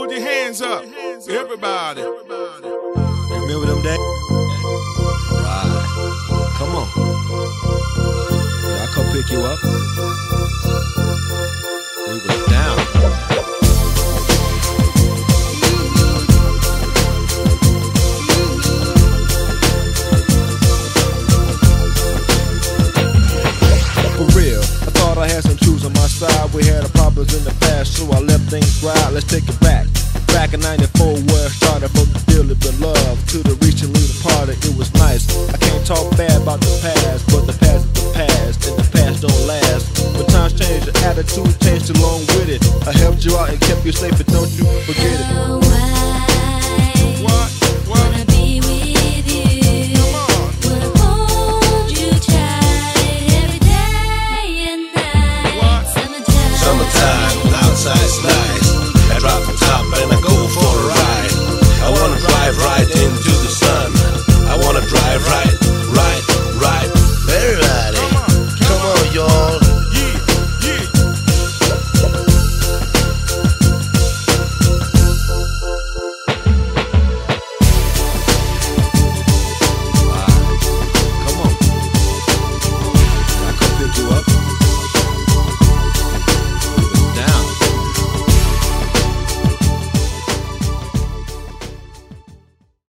Put your hands up, everybody. Remember them days? Right. Come on. Yeah, I'll come pick you up. We was down. For real, I thought I had some truths on my side. We had our problems in the past, so I let things ride. Let's take it back. Back in 94, where I started from the dearly beloved to the recently departed, it was nice. I can't talk bad about the past, but the past is the past, and the past don't last. When times change, your attitude changed along with it. I helped you out and kept you safe, but don't you forget